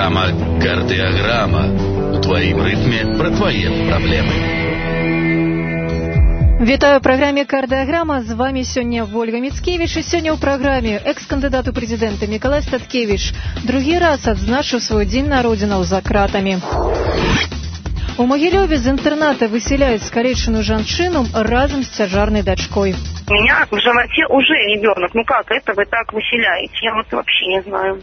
Программа «Кардиограмма» у твоим ритме про твои проблемы. Вітаю ў праграме «Кардиограмма». З вами сёння Ольга Мицкевич. І сёння ў праграме экс-кандыдат у прэзідэнты Мікалай Статкевіч другі раз адзначыў свой дзень народзінаў за кратамі. У Могилеве из интерната выселяют скалеченную жанчыну разом с цяжарной дочкой. У меня в животе уже ребенок. Ну как это вы так выселяете? Я вот вообще не знаю.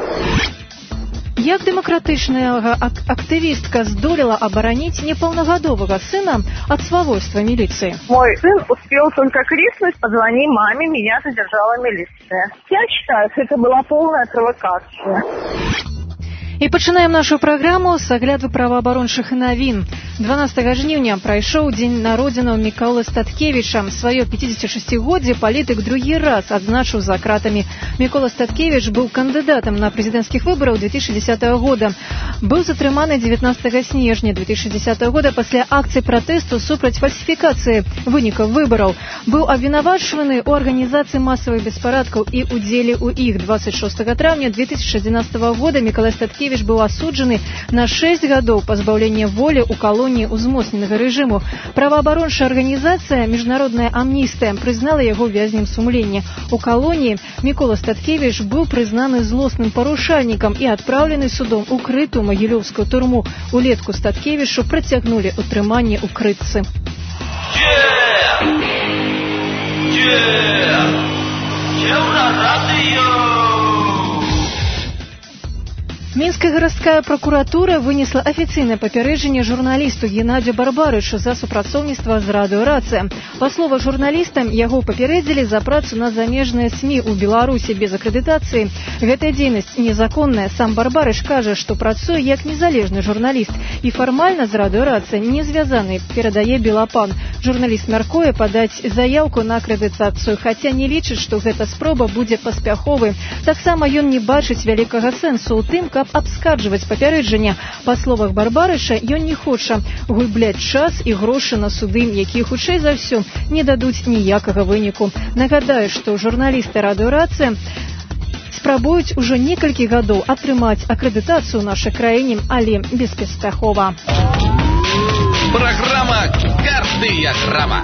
Як дэмакратычная актывістка здолела абараніць непаўнагадовага сына от свавольства милиции? Мой сын успел только крикнуть: позвони маме, меня задержала милиция. Я считаю, что это была полная провокация. І пачынаем нашу праграму з агляду праваабарончых навін. 12 жніўня прайшоў дзень народзінаў Міколы Статкевіча. Сваё 56-годдзе палітык другі раз адзначыў за кратамі. Мікола Статкевіч быў кандыдатам на прэзідэнцкіх выбараў 2010 года. Быў затрыманы 19 снежня 2010 года пасля акцыі пратэсту супраць фальсіфікацыі вынікаў выбараў. Быў абвінавачваны ў арганізацыі масавых беспарадкаў і удзеле ў іх. 26 траўня 2011 года Міколай Статкевіч быў асуджаны на 6 гадоў пазбаўлення волі ў калоніі узмоцненага рэжыму. Праваабарончая арганізацыя «Міжнародная амністыя» прызнала яго вязнем сумлення. У калоніі Мікола Статкевіч быў прызнаны злосным парушальнікам і адпраўлены судом у крытую магілёўскую турму. Улетку Статкевічу працягнулі ўтрыманне ў крытцы. Минская городская прокуратура вынесла официальное попереджение журналисту Геннадию Барбарычу за супрацоўніцтва з радыёрацыя. Па словах журналіста, яго папередзілі за працу на замежныя СМИ у Беларусі без акрэдытацыі. Гэтая дзейнасць незаконная. Сам Барбарыч кажа, што працуе як незалежны журналіст і фармальна з радыёрацыяй не звязаны, перадае Белапан. Журналіст мяркуе падаць заяўку на акрэдытацыю, хаця не лічыць, што гэта спроба будзе паспяховай. Таксама ён не бачыць вялікага сэнсу ў тым, каб абскарджваць папярэджання. Па словах Барбарыча, ён не хоча губляць час і грошы на суды, якія хутчэй за ўсё не дадуць ніякага выніку. Нагадаю, што журналісты радыёрацыі спрабуюць ужо некалькі гадоў атрымаць акрэдытацыю ў нашай краіне, але беспаспяхова. Программа «Кардиограмма».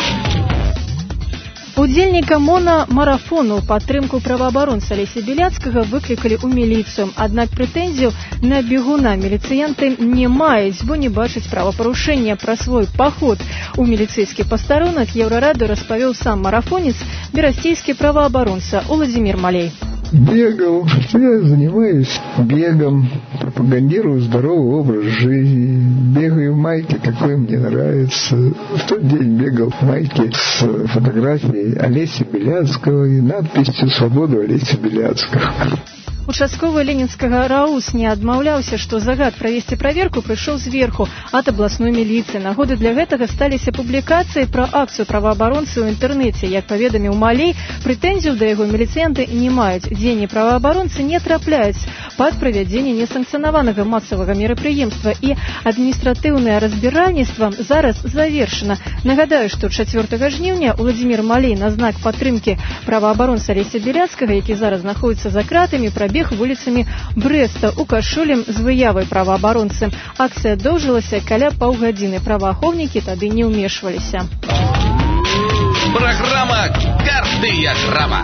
Удзельніка мона-марафону падтрымку праваабаронца Алеся Беляцкага выклікалі ў міліцыю. Аднак прэтэнзію на бегуна міліцыянты не маюць, бо не бачаць правапарушэння. Пра свой паход у міліцэйскі пастарунак Еўрараду распавёў сам марафонец, берасцейскі праваабаронца Уладзімір Малей. Бегал. Я занимаюсь бегом, пропагандирую здоровый образ жизни, бегаю в майке, какой мне нравится. В тот день бегал в майке с фотографией Олеся Беляцкого и надписью «Свободу Олеся Беляцкого». Участковы ленінскага РАУС не адмаўляўся, што загад правесці праверку прыйшоў зверху ад абласной міліцыі. Нагоды для гэтага сталіся публікацыі пра акцыю праваабаронцы ў інтэрнэце. Як паведаміў Малей, прэтэнзію да яго міліцыянты не маюць. Дзеянні праваабаронцы не трапляюць пад правядзенне несанкцыянаванага масавага мерапрыемства і адміністратыўнае разбіральніцтва зараз завершана. Нагадаю, што 4 жніўня Уладзімір Малей на знак падтрымкі праваабаронца Алеся Беляцкага, які зараз знаходзіцца за кратамі, пробег вуліцамі Брэста ў кашулі з выявай праваабаронцы. Акцыя доўжылася каля паўгадзіны. Праваахоўнікі тады не ўмешваліся. Программа «Кардиограмма».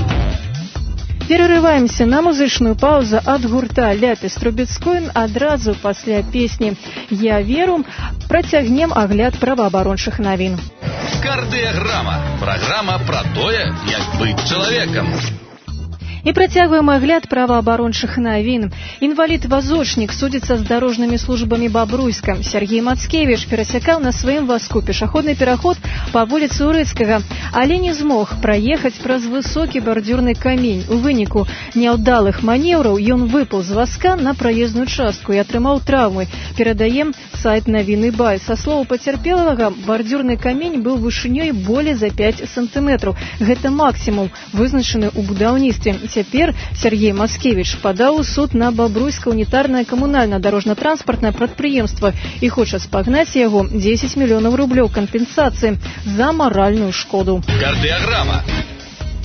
Перерываемся на музычную паузу ад гурта Ляпіс Трубецкой. Адразу пасля песні «Я веру» працягнем агляд праваабарончых навін. «Кардиограмма» – программа про тое, як быць чалавекам. І працягваем агляд праваабарончых навін. Інвалід-вазочнік судзіцца з дарожнымі службамі Бабруйска. Сергей Мацкевіч перасякаў на сваім вазку пешаходны пераход па вуліцы Урэцкага, але не змог праехаць праз высокі бардзюрны камень. У выніку няўдалых манеўраў ён выпаў з вазка на праезную частку і атрымаў траўмы. Перадаем сайт навіны Бай. Са слоў пацярпелага, бардзюрны камень быў вышынёй болей за 5 сантыметраў. Гэта максімум, вызначаны ў будаўніцтве. Цяпер Сергей Мацкевіч падаў у суд на Бабруйскае унітарнае камунальна-дарожна-транспартнае прадпрыемства і хоча спагнаць яго 10 мільёнаў рублёў кампенсацыі за маральную шкоду. Кардиограмма.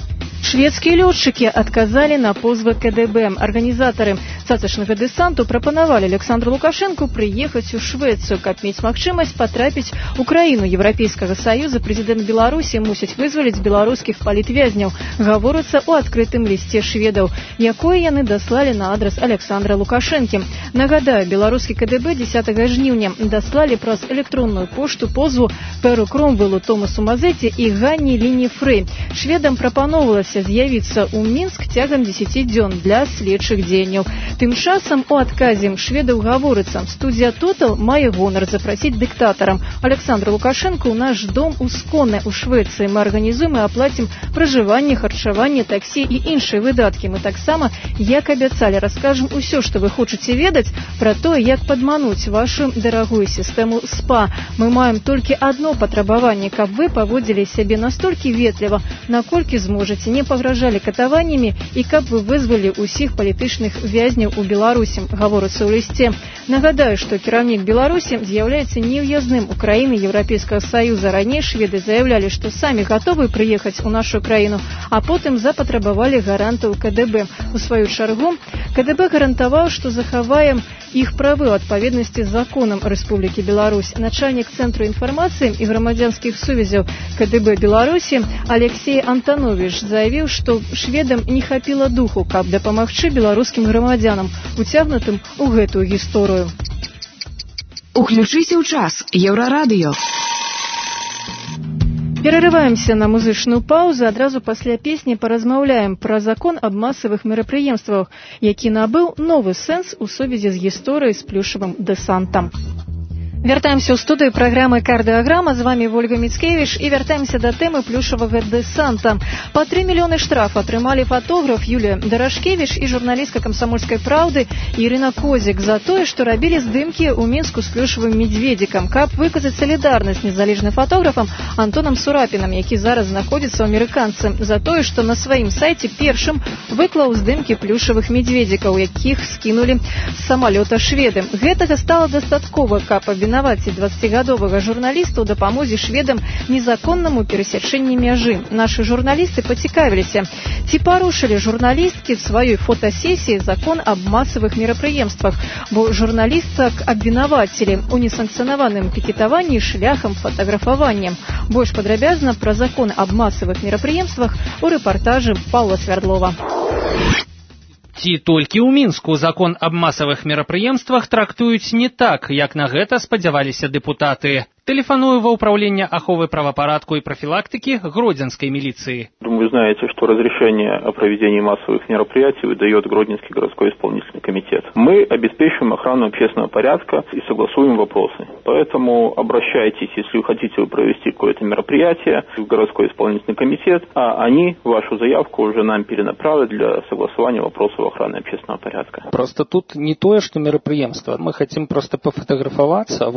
Шведские летчики отказали на позвы КДБ. Организаторы цацачнага дэсанту прапанавалі Александру Лукашенко приехать у Швецию, каб мець магчымасць патрапіць у краіну Европейского Союза. Президент Беларуси мусіць вызваліць беларускіх палітвязняў, гаворыцца ў адкрытым лісце шведаў, якое яны даслалі на адрес Александра Лукашенко. Нагадаю, беларускі КДБ 10 жніўня даслалі праз электронную пошту позву Перу Кромвелу, Томасу Мазеці і Ганні Ліні Фрей. Шведам прапаноўвалася з'явіцца ў Мінск цягам 10 дзён для следчых дзеянняў. Тым часам у адказе шведаў гаворыцца: студія «Тотал» мае гонар запрасіць дыктатарам Александра Лукашенко ў наш дом у Сконе у Швецыі. Мы арганізуем і аплацім пражыванне, харчаванне, таксі і іншыя выдаткі. Мы таксама, як абяцалі, раскажам усё, што вы хочаце ведаць пра тое, як падмануць вашу дарагую сістэму СПА. Мы маем толькі адно патрабаванне, каб вы паводзілі сябе настолькі ветліва, наколькі зможаце, не пагражалі катаваннямі і каб вы вызвалі ўсіх палітычных вязняў у Беларусі, гаворыцца ў лісце. Нагадаю, што кіраўнік Беларусі з'яўляецца неўязным у краіны Еўрапейскага Саюза. Раней шведы заявлялі, што самі гатовы прыехаць у нашу краіну, а потым запатрабавалі гарантаў КДБ. У сваю чаргу КДБ гарантаваў, што захавае іх правы ў адпаведнасці з законам Рэспублікі Беларусь. Начальнік Цэнтру інфармацыі і грамадзянскіх сувязяў КДБ Беларусі Алексей Антанович заявіў, што шведам не хапіла духу, каб дапамагчы беларускім грамадзянам, уцягнутым у гэтую гісторыю. Уключыся ў час. Еўрарадыё. Перерываемся на музычную паузу. Адразу пасля песні паразмаўляем пра закон аб масавых мерапрыемствах, які набыў новы сэнс у сувязі з гісторыяй з плюшавым дэсантам. Вяртаемся ў студыю праграмы «Кардыаграма». З вами Ольга Міцкевіч і вяртаемся да тэмы плюшавага дэсанта. Па 3 мільёны штраф атрымалі фотограф Юлія Дарашкевіч і журналістка «Камсамольскай праўды» Ірына Козік за тое, што рабілі здымкі ў Мінску з плюшавым медведзікам, каб выказаць салідарнасць незалежным фотографам Антонам Сурапінам, які зараз знаходзіцца ў амерыканцы, за тое, што на сваім сайце першым выклаў здымкі плюшавых медведзікаў, якіх скінулі з самалёта шведы. Гэтага стала дастаткова, каб абвінаваціць 20-гадовага журналіста ў дапамозе шведам незаконнаму перасячэнні мяжы. Нашы журналісты пацікавіліся, ці парушылі журналісткі в сваёй фотасесіі закон аб масавых мерапрыемствах, бо журналістак абвінавацілі ў несанкцыянаваным пікетаванні шляхам фатаграфавання. Больш падрабязна пра закон аб масавых мерапрыемствах у рэпартажы Паўла Свярдлова. Ці толькі ў Мінску закон аб масавых мерапрыемствах трактуюць не так, як на гэта спадзяваліся дэпутаты. Телефоную во управление аховы правопорядку и профилактики Гродненской милиции. Думаю, знаете, что разрешение о проведении массовых мероприятий выдает Гродненский городской исполнительный комитет. Мы обеспечиваем охрану общественного порядка и согласуем вопросы. Поэтому обращайтесь, если вы хотите провести какое-то мероприятие, в городской исполнительный комитет, а они вашу заявку уже нам перенаправят для согласования вопросов охраны общественного порядка. Просто тут не то, что мероприемство. Мы хотим просто пофотографоваться,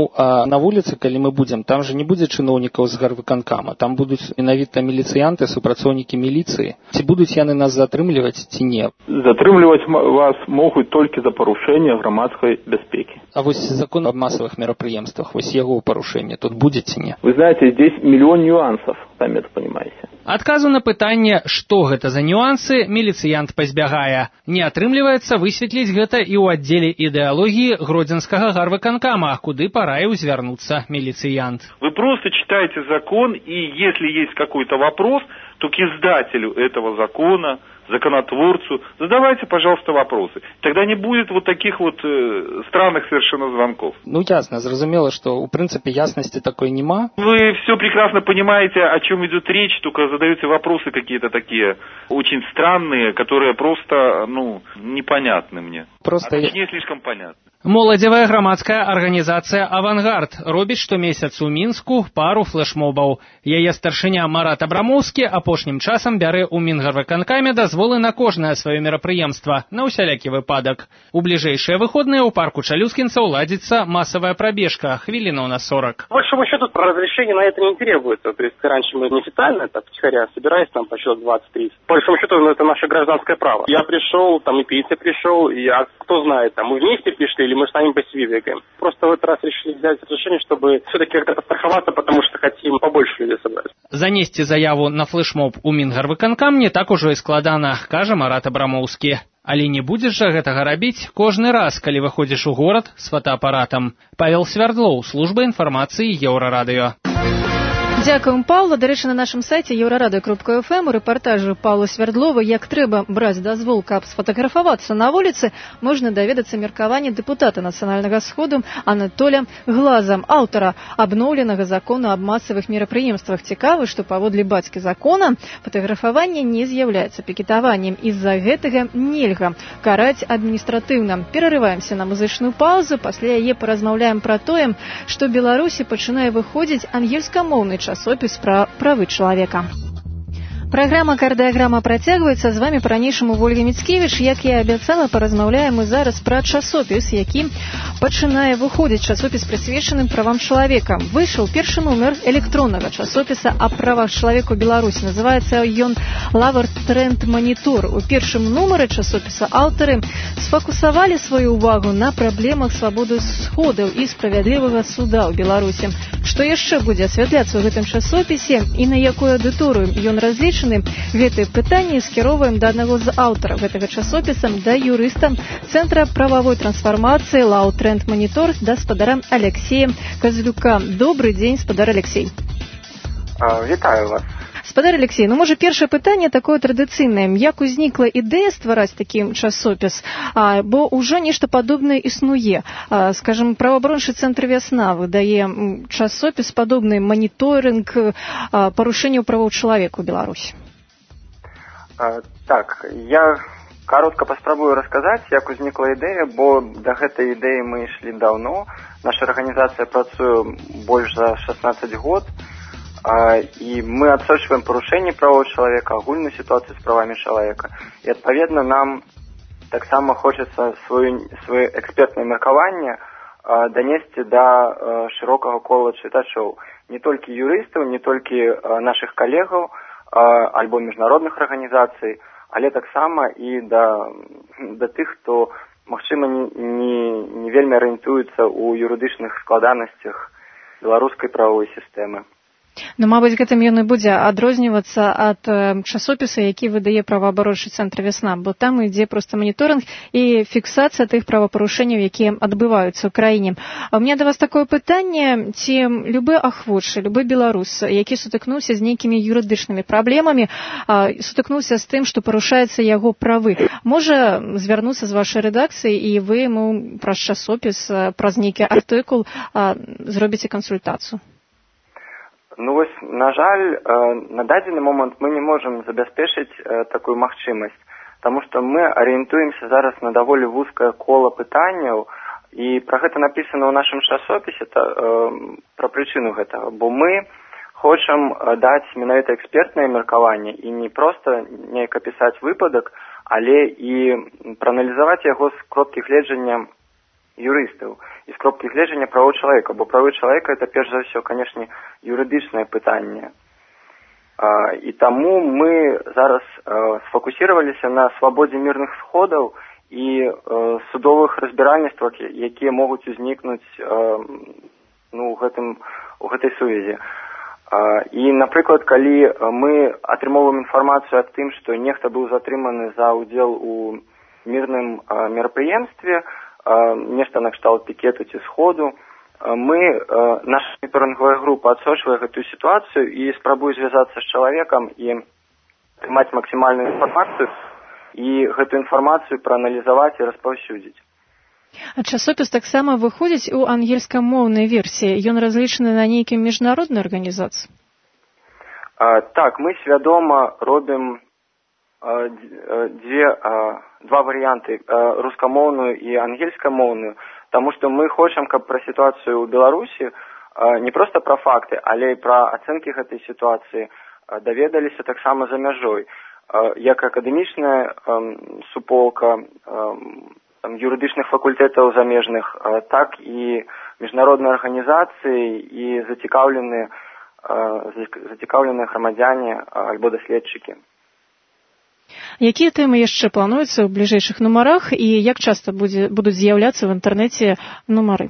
а на улице, калі мы будем, там же не будет чиновников з гарвыканкама, там будут менавіта міліцыянты, супрацоўнікі міліцыі. Ці будуць яны нас затрымліваць, ці не? Затрымліваць вас могут только за порушение громадской бяспеки. А вось закон об массовых мероприемствах, вось яго парушэнне тут будет, ці не? Вы знаете, здесь миллион нюансов, сами это понимаете. Адказу на пытанне, што гэта за нюансы, міліцыянт пазбягае. Не атрымліваецца высветліць гэта і ў аддзеле ідэалогіі Гродзенскага гарвыканкама, куды параіў звярнуцца милициянт. Вы просто читаете закон, и если есть какой-то вопрос, то к издателю этого закона, законотворцу, задавайте, пожалуйста, вопросы. Тогда не будет вот таких вот странных совершенно звонков. Ясно, зразумела, что в принципе ясности такой нема. Вы все прекрасно понимаете, о чем идет речь, только задаете вопросы какие-то такие очень странные, которые просто, непонятны мне. Просто точнее, слишком понятны. Моладзевая грамадская арганізацыя «Авангард» робіць штомесяц у Мінску пару флешмобаў. Яе старшыня Марат Абрамоўскі апошнім часам бярэ ў Мінгарвыканкаме дазволы на кожнае сваё мерапрыемства, на ўсялякі выпадак. У бліжэйшыя выходныя ў парку Чалюскінцаў ладзіцца массовая пробежка, хвилинов на 40. По большому счету разрешение на это не требуется. То есть раньше мы неофициально, так втихаря собираясь, там по счету 20-30. По большому счету это наше гражданское право. Я пришел, там и Петя пришел, и акция кто знает, там мы вместе пришли или мы сами по себе бегаем. Просто в этот раз решили взять решение, чтобы все-таки как-то подстраховаться, потому что хотим побольше людей собрать. Занесці заяву на флешмоб у Мінгарвыканкам не так ужо і складана, кажа Марат Абрамоўскі. Але не будзеш жа гэтага рабіць кожны раз, калі выходзіш у горад з фотоапаратам. Павел Свярдлоў, служба інфармацыі Еўрарадыё. Дзякуем, Павла. Дарэчы, на нашым сайце еўрарадыё.фм у рэпартажы Павла Свярдлова «Як трэба браць дазвол, каб сфотаграфавацца на вуліцы» можна даведацца меркаванне дэпутата Нацыянальнага сходу Анатоля Глаза, аўтара абноўленага закона аб масавых мерапрыемствах. Цікава, што паводле бацькі закона фотаграфаванне не з'яўляецца пікетаваннем. З-за гэтага нельга караць адміністратыўна. Перарываемся на музычную паузу, пасля яе паразмаўляем пра тое, што Беларусі пачынае выходзіць ангельскамоўны часопіс пра правы чалавека. Праграма «Кардыаграма» працягваецца. З вамі па-ранейшаму Вольга Міцкевіч. Як я абяцала, паразмаўляем мы зараз пра часопіс, які пачынае выходзіць. Часопіс прысвечаны правам чалавека. Выйшаў першы нумер электроннага часопіса аб правах чалавека ў Беларусі. Называецца ён «Лавр Тренд Манітор». У першым нумары часопіса аўтары сфокусавалі сваю ўвагу на праблемах свабоды сходаў і справядлівага суда ў Беларусі. Што яшчэ будзе асвятляцца ў гэтым часопісе і на якую аўдыторыю ён разлічаны? Гэтые пытанні скіроўваем да аднаго з аўтараў гэтага часопіса, да юрыста Цэнтра прававой трансфармацыі «Лавр Тренд Манітор», да спадара Алексея Козлюка. Добрый дзень, спадар Алексей. Вітаю вас. Спадар Алексей, можа першае пытанне такое традыцыйнае. Як узнікла ідэя ствараць такі часопіс? Бо ўжо нешта падобнае існуе. Скажем, праваабарончы цэнтр «Вясна» выдае часопіс падобны маніторынг парушэнняў правоў чалавека ў Беларусі. Так, я коротко паспрабую расказаць, як узнікла ідэя, бо да гэтай ідэі мы ішлі даўно. Наша арганізацыя працуе больш за 16 год. И мы адсочваем парушэнні правоў чалавека, агульную сітуацыю з правамі чалавека. І адпаведна нам таксама хочацца сваё экспертнае меркаванне данесці да шырокага кола чытачоў. Не толькі юрыстаў, не толькі нашых калегаў альбо міжнародных арганізацый, але таксама і да тых, хто, магчыма, не вельмі арыентуецца ў юрыдычных складанасцях беларускай правовой сістэмы. Мабыць, гэтым ён і будзе адрознівацца ад часопіса, які выдае праваабарончы цэнтр «Вясна», бо там ідзе проста маніторынг і фіксацыя тых правапарушэнняў, якія адбываюцца ў краіне. У меня да вас такое пытанне, ці любы ахвочы, любы беларус, які сутыкнуўся з нейкімі юрыдычнымі праблемамі, сутыкнуўся з тым, што парушаюцца яго правы, можа звярнуцца з вашай рэдакцыі, і вы ему праз часопіс, праз нейкі артыкул зробіце кансультацыю? На жаль, на дадзены момант мы не можам забяспечыць такую магчымасць, таму што мы арыентуемся зараз на даволі вузкае кола пытанняў, і пра гэта напісана ў нашым часопісе, пра прычыну гэтага, бо мы хочам даць менавіта экспертнае меркаванне і не проста неяк апісаць выпадак, але і прааналізаваць яго з кропкі гледжання юрыстаў і з кропкі гледжання правоў чалавека, бо правы чалавека это перш за ўсё, канешне, юрыдычнае пытанне. І таму мы зараз сфокусироваліся на свабодзе мірных сходаў і судовых разбіральніцтвах, якія могуць узнікнуць у гэтай сувязі. І, напрыклад, калі мы атрымоўваем інфармацыю аб тым, што нехта быў затрыманы за ўдзел у мірным мерапрыемстве, нешта накшталт пікету ці сходу, наша моніторинговая група адсочвае гэтую сітуацыю і спрабуе звязацца з чалавекам і атрымаць максімальную інфармацыю і гэту інфармацыю прааналізаваць і распаўсюдзіць. Часопіс таксама выходзіць у ангельскамоўнай версіі. Ён разлічаны на нейкім міжнароднай арганізацыі? Так, мы свядома робім два варыянты, рускамоўную і ангельскамоўную, таму што мы хочам, каб пра сітуацыю ў Беларусі не проста пра факты, але і пра ацэнкі гэтай сітуацыі даведаліся таксама за мяжой. Як акадэмічная суполка юрыдычных факультэтаў замежных, так і міжнародныя арганізацыі і зацікаўленыя грамадзяне альбо даследчыкі. Якія тэмы яшчэ плануюцца ў бліжэйшых нумарах і як часта будуць з'яўляцца в інтэрнэце нумары?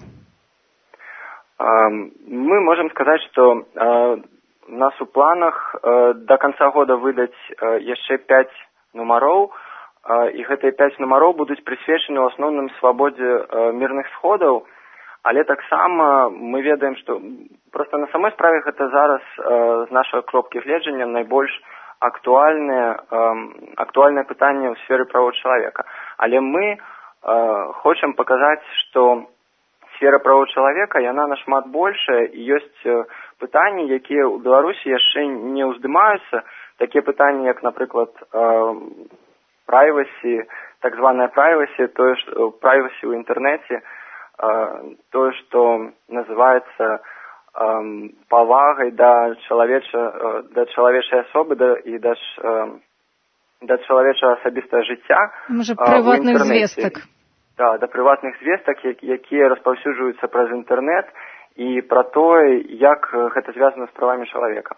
Мы можем сказать, что у нас у планах до конца года выдать яшчэ 5 нумароў, і гэтыя 5 нумароў будуць прысвечаны ў асноўным свабодзе мірных сходаў, але таксама мы ведаем, што проста на самой справе гэта зараз з нашай кропкі гледжання найбольш актуальнае пытанне ў сферы правоў чалавека. Але мы хочам паказаць, што сфера правоў чалавека, яна нашмат большая, і ёсць пытанні, якія ў Беларусі яшчэ не ўздымаюцца. Такія пытанні, як, напрыклад, прайвасі, так званая прайвасі, прайвасі ў інтэрнэце, тое, што называецца павагай да чалавечай асобы і да чалавечага асабістага жыцця. Можа, прыватных звестак. Да, да прыватных звестак, якія распаўсюджваюцца праз інтэрнэт, і пра тое, як гэта звязана з правамі чалавека.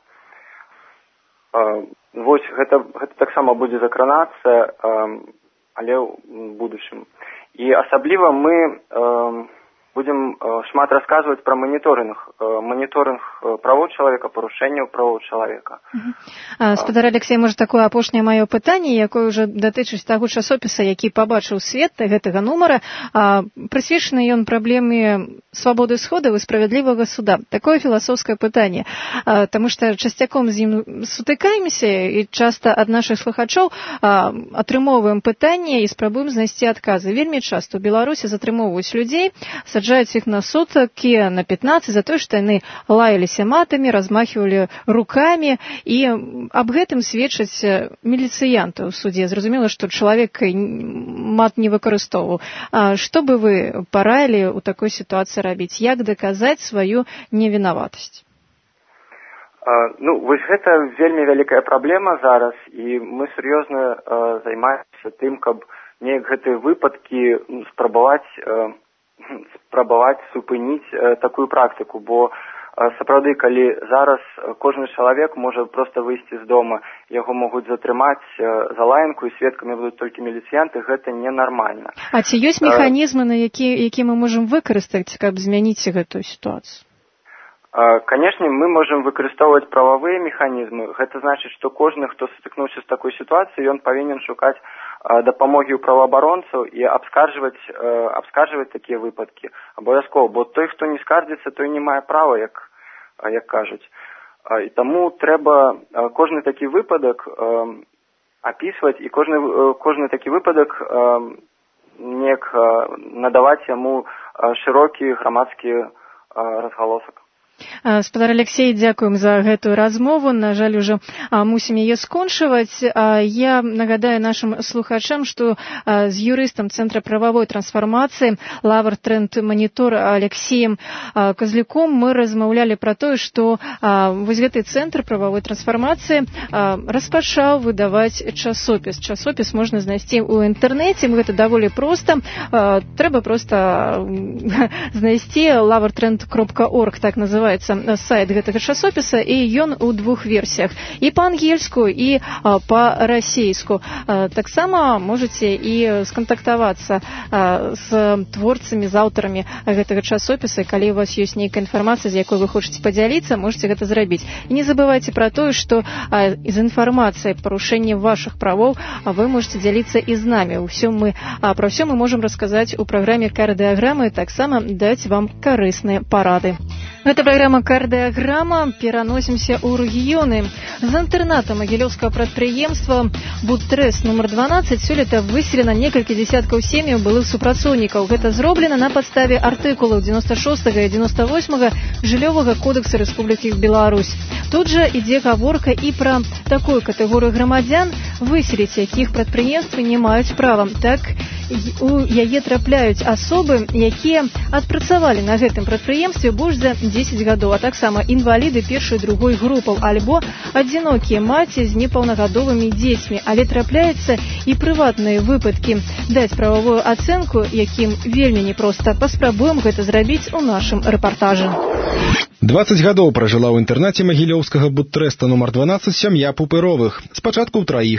Вось, гэта таксама будзе закранацца, але ў будучым. І асабліва мы будем шмат рассказывать про мониторинг правоў чалавека, парушэнняў правоў чалавека. Спадар Алексей, можа, такое апошняе маё пытанне, якое ўжо датычыць таго часопіса, які пабачыў свет гэтага нумара, прысвечаны ён праблеме свабоды сходаў і справядлівага суда. Такое філасофскае пытанне, таму што часцяком з ім сутыкаемся і часта ад нашых слухачоў атрымоўваем пытанне і спрабуем знайсці адказы. Вельмі часта ў Беларусі затрымоўваюць людзей, саджаюць іх на суткі, на 15 за тое, што яны лаяліся матамі, размахивалі рукамі, і аб гэтым сведчаць міліцыянты ў судзе. Зразумела, што чалавек мат не выкарыстоўваў. Што бы вы параілі ў такой сітуацыі рабіць? Як даказаць сваю невінаватасць? Ну, вось гэта вельмі вялікая праблема зараз, і мы сур'ёзна займаемся тым, каб неяк гэтыя выпадкі спрабаваць супыніць такую практыку, бо сапраўды, калі зараз кожны чалавек можа проста выйсці з дома, яго могуць затрымаць за лаянку, і сведкамі будуць толькі міліцыянты, гэта ненармальна. А ці ёсць механізмы, які мы можам выкарыстаць, каб змяніць гэтую сітуацыю? Канешне, мы можам выкарыстоўваць прававыя механізмы. Гэта значыць, што кожны, хто сутыкнуўся з такой сітуацыяй, ён павінен шукаць дапамогі ў праваабаронцаў і абскарджваць такія выпадкі абавязкова, бо той, хто не скардзіцца, той не мае права, як кажуць. І таму трэба кожны такі выпадак апісваць, і кожны такі выпадак неяк надаваць яму шырокі грамадскі разгалосак. Спадар Алексей, дзякуем за гэтую размову. На жаль, ужо мусім яе скончваць. Я нагадаю нашим слухачам, што з юрыстам Цэнтра прававой трансфармацыі Лавр Тренд Манітор Алексеем Козлюком мы размаўлялі пра тое, што вось гэты Цэнтр прававой трансфармацыі распачаў выдаваць часопіс. Часопіс можна знайсці ў інтэрнэце. Гэта даволі проста. Трэба проста знайсці lavrtrend.org, так называется сайт гэтага часопіса, і ён у 2 версіях, і па-ангельску, і па-расейску. Таксама можаце і скантактавацца з творцамі, з аўтарамі гэтага часопіса, калі у вас ёсць нейкая інфармацыя, з якой вы хочаце падзяліцца, можаце гэта зрабіць. І не забывайце пра тое, што з інфармацыяй парушэння вашых правоў вы можаце дзяліцца і з намі. Пра ўсё мы можам расказаць у праграме «Кардыаграма» і таксама даць вам карысныя парады. Гэта праграма «Кардыаграма». Пераносімся ў рэгіёны. З інтэрната магілёўскага прадпрыемства «Будтрэст нумар 12» сёлета выселена некалькі дзесяткаў сем'яў былых супрацоўнікаў. Гэта зроблена на падставе артыкулаў 96 і 98 Жыллёвага кодекса Рэспублікі Беларусь. Тут жа ідзе гаворка і пра такую катэгорыю грамадзян, выселіць якіх прадпрыемствы не маюць права. Так, у яе трапляюць асобы, якія адпрацавалі на гэтым прадпрыемстве больш за 10 гадоў, а таксама інваліды першай і другой групаў, альбо адзінокія маці з непаўнагадовымі дзецьмі. Але трапляюцца і прыватныя выпадкі. Даць прававую ацэнку, якім вельмі непроста. Паспрабуем гэта зрабіць у нашым рэпартажы. 20 гадоў пражыла ў інтэрнаце магілёўскага Будтрэста нумар 12 сям'я Пупыровых. Спачатку ў 3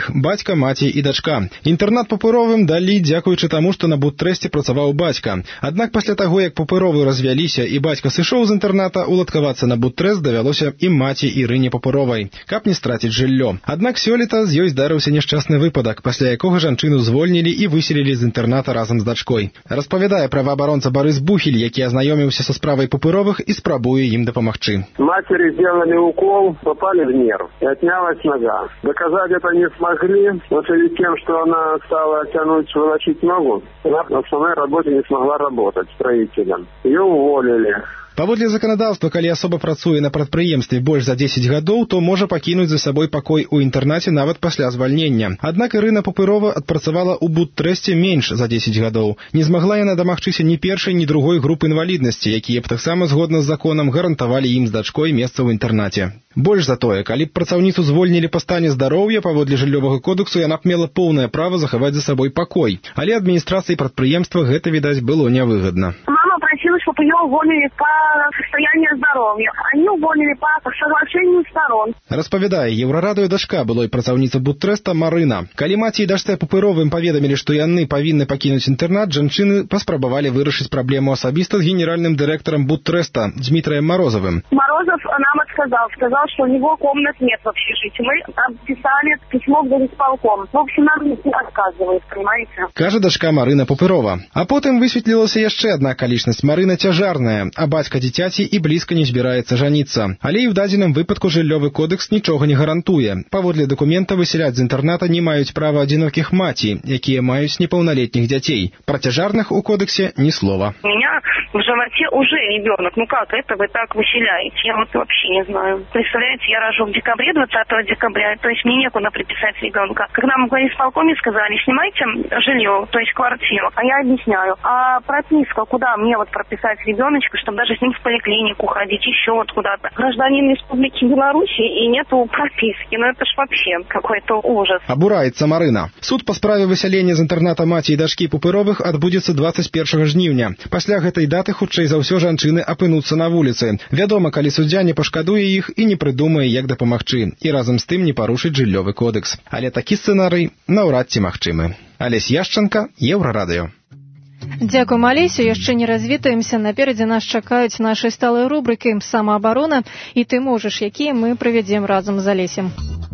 іх бацька, маці і дачка. Інтэрнат Папыровым далі, дзякуючы таму, што на Будтрэсце працаваў бацька. Аднак пасля таго, як Папыровы развяліся і бацька сышоў з інтэрната, уладкавацца на Будтрэст давялося і маці Ірыне Папыровай, каб не страціць жыллё. Аднак сёлета з ёй здарыўся няшчасны выпадак, пасля якога жанчыну звольнілі і выселілі з інтэрната разам з дачкой. Распавядае праваабаронца Барыс Бухель, які азнаёміўся са справай Папыровых і спрабуе ім дапамагчы. Матери сделали укол, попали в нерв и отнялась нога. Доказать это не смогли, но в связи с тем, что она стала тянуть, волочить ногу, она на основной работе не смогла работать строителем. Ее уволили. Паводле заканадаўства, калі асоба працуе на прадпрыемстве больш за 10 гадоў, то можа пакінуць за сабой пакой у інтэрнаце нават пасля звальнення. Аднак Ірына Папырова адпрацавала ў Будтрэсце менш за 10 гадоў. Не змагла яна дамагчыся ні першай, ні другой групы інваліднасці, якія б таксама згодна з законам гарантавалі ім з дачкой месца ў інтэрнаце. Больш за тое, калі б працаўніцу звольнілі па стане здароўя, паводле жыллёвага кодексу яна б мела поўнае права захаваць за сабой пакой. Але адміністрацыі прадпрыемства гэта, відаць, было нявыгадна. Мама просила, чтобы ее уволили по состоянию здоровья. Они уволили по соглашению сторон. Распавядае Еўрарадыё дачка былой працаўніцы Будтрэста Марына. Калі маці і дачцэ Папыровым паведамілі, што яны павінны пакінуць інтэрнат, жанчыны паспрабавалі вырашыць праблему асабіста з генеральным дырэктарам Будтрэста Дмітраем Морозовым. Морозов нам сказал, что у него комнат нет в общежитии. Мы писали письмо в горисполком. В общем, нам не отказывают, понимаете? Кажа дачка Марына Папырова. А потым высветлілася яшчэ адна акалічнасць. Марына цяжарная, а бацька дзіцяці і блізка не збіраецца жаніцца. Але і ў дадзеным выпадку жыллёвы кодекс нічога не гарантуе. Паводле дакумента выселяць з інтэрната не маюць права адзінокіх маці, якія маюць непаўналетніх дзяцей. Пра цяжарных у кодексе ні слова. У меня в животе уже ребенок. Ну как это вы так выселяете? Я вот вообще не знаю. Представляете, я рожу в декабре, 20 декабря, то есть мне некуда приписать ребенка. Когда мы в горисполкоме сказали, снимайте жилье, то есть квартиру, а я объясняю, а прописка, куда мне вот прописать ребеночка, чтобы даже с ним в поликлинику ходить, еще вот куда-то. Гражданин Республики Беларуси и нету прописки. Ну это ж вообще какой-то ужас. Абураецца Марына. Суд па справе высялення з інтэрната маці і дачкі Папыровых адбудзецца 21 жніўня. Пасля гэтай даты, хутчэй за ўсё, жанчыны апынуцца на вуліцы. Вядома, калі суддзя не пашкадуе іх і не прыдумае, як дапамагчы, і разам з тым не парушыць жыллёвы кодекс. Але такі сцэнарый наўрад ці магчымы. Алесь Яшчанка, Еўрарадыё. Дзякуем, Алесю. Яшчэ не развітаемся. Наперадзе нас чакаюць нашы сталыя рубрыкі «Самаабарона» і «Ты можаш», якія мы правядзем разам з Алесем.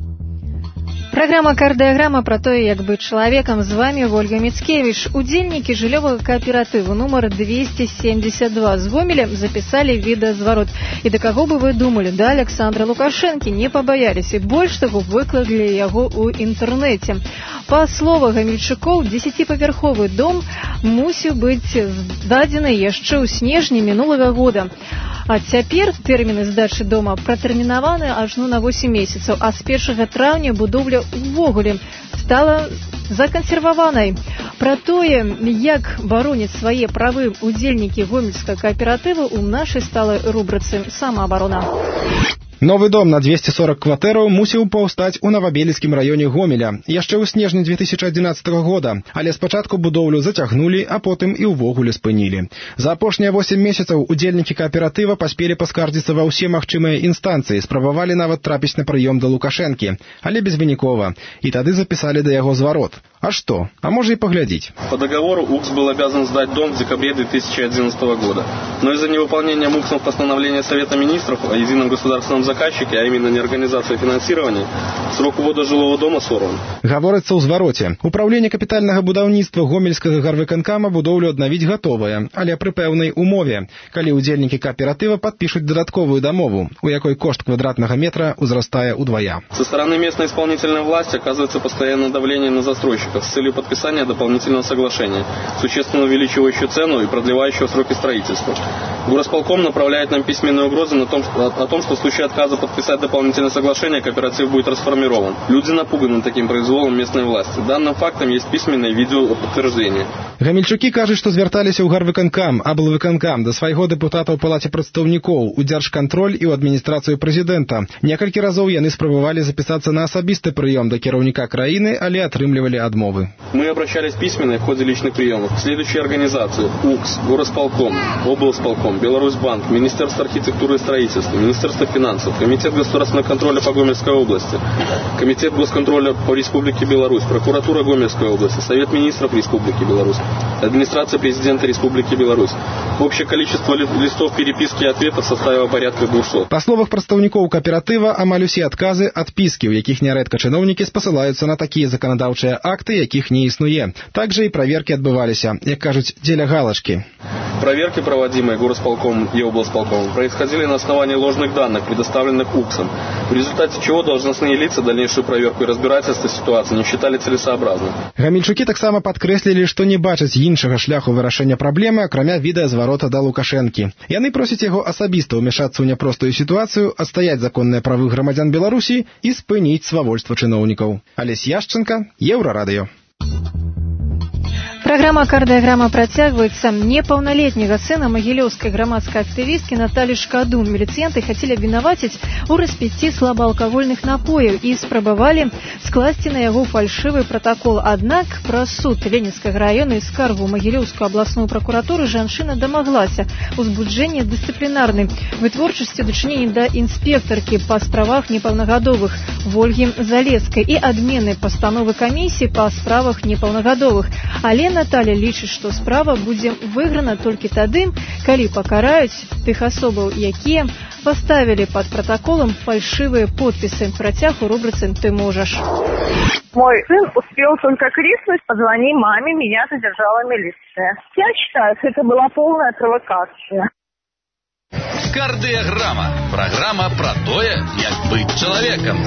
Праграма «Кардыяграма» пра тое, як быць чалавекам. З вамі Ольга Міцкевіч. Удзельнікі жыллёвага кааператыву нумар 272 з Гомеля запісалі відэазварот. І да каго бы вы думалі? Да Александра Лукашэнкі не пабаяліся. Больш таго, выкладлі яго ў інтэрнэце. Па словах гамельчукоў, 10павярховы дом мусіў быць здадзены яшчэ ў снежні мінулага года. А цяпер тэрміны здачы дома пратэрмінаваны ажно на 8 месяцаў, а з 1 траўня будоўля увогуле стала закансерваванай. Пра тое, як бароняць свае правы удзельнікі гомельскага кааператыву ў нашай сталай рубрыцы «Самаабарона». Новы дом на 240 кватэраў мусіў паўстаць у Новабелецкім раёне Гомеля яшчэ ў снежні 2011 года, але спачатку будоўлю зацягнулі, а потым і ўвогуле спынілі. За апошнія 8 месяцаў удзельнікі кааператыва паспелі паскардзіцца ва ўсе магчымыя інстанцыі, спрабавалі нават трапіць на прыём да Лукашэнкі, але безвынікова, і тады запісалі да яго зварот. А что? А можа и поглядеть. По договору УКС был обязан сдать дом в декабре 2011 года. Но из-за невыполнения МУКСом постановления Совета Министров о едином государственном заказчике, а именно не организации финансирования, срок ввода жилого дома сорван. Гаворыцца ў звароце. Управление капітальнага будаўніцтва Гомельскага гарвыканкама будоўлю аднавіць гатовае, але пры пэўнай умове, калі удзельнікі кааператыва падпішуць дадатковую дамову, у якой кошт квадратнага метра узрастае удвая. Со стороны местной исполнительной власти оказывается постоянное давление на застройщиков с целью подписания дополнительного соглашения, существенно увеличивающего цену и продлевающего сроки строительства. Горосполком направляет нам письменные угрозы о том, что в случае отказа подписать дополнительное соглашение кооператив будет расформирован. Люди напуганы таким произволом местной власти. Данным фактом есть письменное и видео подтверждение. Гамельчукі кажуць, што звярталіся ў гарвыканкам, аблвыканкам, да свайго дэпутата ў палаце прадстаўнікоў, у дзяржкантроль і ў адміністрацыю прэзідэнта. Некалькі разоў яны спрабавалі запісацца на асабісты прыём да кіраўніка краіны, але атрымлівалі адмовы. Мы обращались письменно в ходе личных приемов в следующие организации: УКС, Горосполком, Облсполком, Беларусьбанк, Министерство архитектуры и строительства, Министерство финансов, Комитет государственного контроля по Гомельской области, Комитет госконтроля по Республике Беларусь, Прокуратура Гомельской области, Совет министров Республики Беларусь, Администрация президента Республики Беларусь. Общее количество листов переписки и ответов составило порядка 200. Па словах прадстаўнікоў кааператыва, амаль усе адказы адпіскі, у якіх нярэдка чыноўнікі спасылаюцца на такія заканадаўчыя акты, якіх не існуе. Также и проверки отбываліся, як кажуць, дзеля галочки. Проверки, проводимые Горосполком и Облсполком, происходили на основании ложных данных, предоставленных УКСом, в результате чего должностные лица дальнейшую проверку и разбирательство ситуации не считали целесообразным. Гамельчукі таксама падкрэслілі, што не бачаць іншага шляху вырашэння праблемы, акрамя відэазварота да Лукашэнкі. Яны просяць яго асабіста ўмяшацца ў няпростую сітуацыю, адстаяць законныя правы грамадзян Беларусі і спыніць свавольства чыноўнікаў. Алесь Яшченко, Еўрарадыё. Программа «Кардиограмма» працягваецца. Непаўналетняга сына магілёўскай грамадскай актывісткі Наталі Шкадун міліцыянты хацелі абвінаваціць у распіцці слабаалкагольных напояў і спрабавалі скласці на яго фальшывы пратакол. Аднак праз суд Ленінскага раёна і скаргу ў магілёўскую абласную пракуратуру жанчына дамаглася узбуджэння дысцыплінарнай вытворчасці дачынення да інспектаркі па справах непаўнагадовых Вольгі Залескай і адмены пастановы камісіі па справах непаўнагадовых. Але Наталя лічыць, што справа будзе выйграна толькі тады, калі пакараюць тых асобаў, якія паставілі пад пратаколам фальшивые подписи. Працяг у рубрице «Ты можешь». Мой сын успел только крикнуть: «Позвони маме, меня задержала милиция». Я считаю, что это была полная провокация. Кардиограмма. Программа про тое, як быць чалавекам.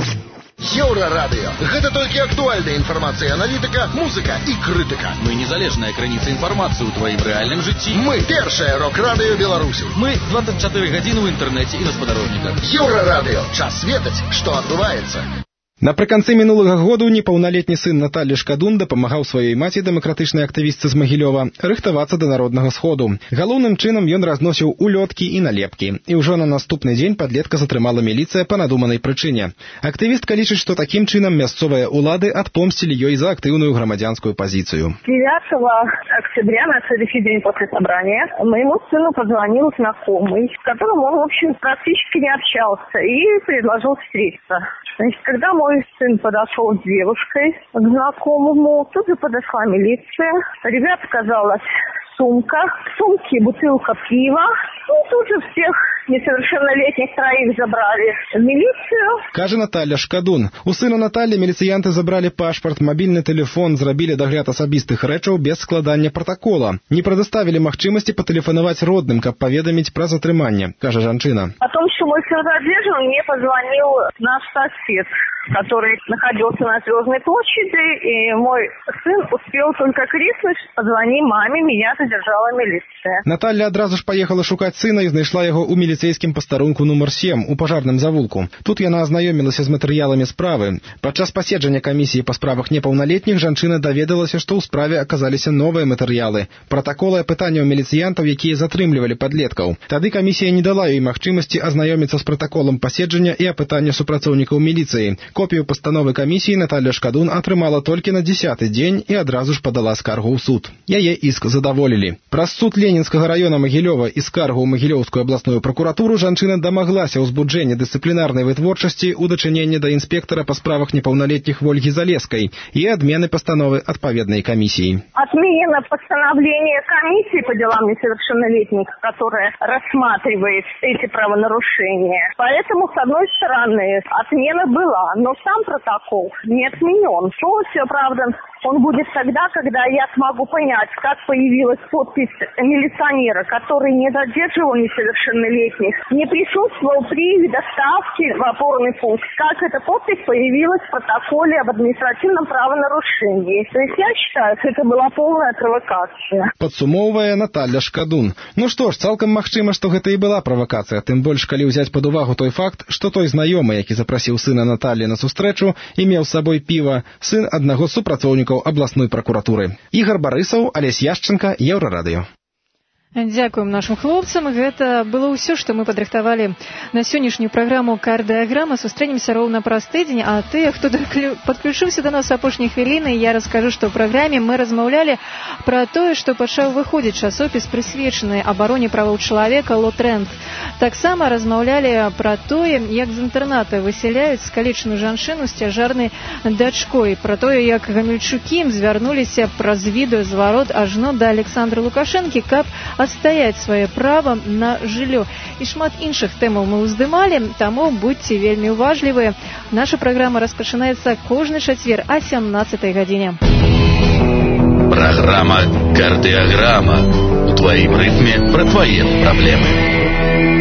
Еўрарадыё. Гэта толькі актуальная інфармацыя, аналітыка, музыка і крытыка. Мы незалежная крыніца інфармацыі ў тваім рэальным жыцці. Мы першае рок-радыё Беларусі. Мы 24 гадзіны ў інтэрнэце і на спадарожніках. Еўрарадыё. Час ведаць, што адбываецца. Напрыканцы мінулага году непаўналетні сын Наталі Шкадун дапамагаў сваёй маці, дэмакратычнай актывістцы з Магілёва, рыхтавацца да народнага сходу. Галоўным чынам ён разносіў улёткі і налепкі. І ўжо на наступны дзень падлетка затрымала міліцыя па надуманай прычыне. Актывістка лічыць, што такім чынам мясцовыя ўлады адпомсцілі ёй за актыўную грамадзянскую пазіцыю. 9 октября, на следующий день после собрания, моему сыну позвонил знакомый, с которым он, в общем, практически не общался, и предложил встретиться. Значит, когда мой сын подошел с девушкой к знакомому, тут же подошла милиция. Ребят оказалась сумка, в сумке бутылка пива. Ну, тут же всех несовершеннолетних троих забрали в милицию. Кажа Наталя Шкадун. У сына Наталі міліцыянты забралі пашпарт, мабільны тэлефон, зрабілі дагляд асабістых рэчаў без складання пратакола. Не прадоставілі магчымасці патэлефанаваць родным, каб паведаміць пра затрыманне, кажа жанчына. О том, что мой сын задержан, мне позвонил наш сосед, который находился на Звездной площади, и мой сын успел только крикнуть: «Позвони маме, меня задержала милиция». Наталя адразу ж паехала шукаць сына і знайшла яго ў міліцэйскім пастарунку нумар 7 у пажарным завулку. Тут яна азнаёмілася з матэрыяламі справы. Падчас паседжання камісіі па справах непаўналетніх жанчына даведалася, што ў справе аказаліся новыя матэрыялы, пратаколы апытанняў міліцыянтаў, якія затрымлівалі падлеткаў. Тады камісія не дала ёй магчымасці азнаёміцца з пратаколам паседжання і апытання супрацоўнікаў міліцыі. Копію пастановы камісіі Наталя Шкадун атрымала толькі на 10-й дзень і адразу ж падала скаргу ў суд. Яе іск задаволілі. Праз суд Ленінскага раёна Магілёва і скаргу ў Магілёўскую абласную пракуратуру жанчына дамаглася ўзбуджэння дысцыплінарнай вытворчасці ў дачыненні да інспектара па справах непаўналетних Вольгі Залескай і адмены пастановы адпаведнай камісіі. Отменено постановление комиссии по делам несовершеннолетних, которая рассматривает эти правонарушения. Поэтому, с одной стороны, отмена была, но сам протокол не отменен. Полностью оправдан он будет тогда, когда я смогу понять, как появилась подпись милиционера, который не задерживает жилье несовершеннолетних, не присутствовал при доставке в опорный пункт. Как эта подпись появилась в протоколе об административном правонарушении. То есть я считаю, что это была полная провокация. Падсумоўвае Наталья Шкадун. Ну што ж, цалкам магчыма, што гэта і была правакацыя, тым больш, калі ўзяць пад увагу той факт, што той знаёмы, які запрасіў сына Натальі на сустрэчу і меў з сабой піва, сын аднаго з супрацоўнікаў абласной пракуратуры. Ігор Барысаў, Алесь Яшченка, Еўрарадыё. Дзякуем нашим хлопцам. Гэта было ўсё, што мы падрыхтавалі на сённяшнюю праграму «Кардыаграма». Сустрэнемся роўна праз тыдзень, а тыя, хто падключыўся да нас апошняй хвіліны, я раскажу, што ў праграме мы размаўлялі пра тое, што пачаў выходзіць часопіс, прысвечаны абароне правоў чалавека «Лотрэнд». Таксама размаўлялі пра тое, як з інтэрната высяляюць скалечаную жанчыну з цяжарнай дачкой, пра тое, як гамельчукі звярнуліся праз відэазварот ажно да Александра Лукашэнкі, каб адстаяць свае права на жыллё. І шмат іншых тэмаў мы ўздымалі, таму будьце вельмі уважлівыя. Наша праграма распачынаецца кожны чацвер о 17 гадзіне. Программа «Кардиограмма» у твоим ритме про твои проблемы.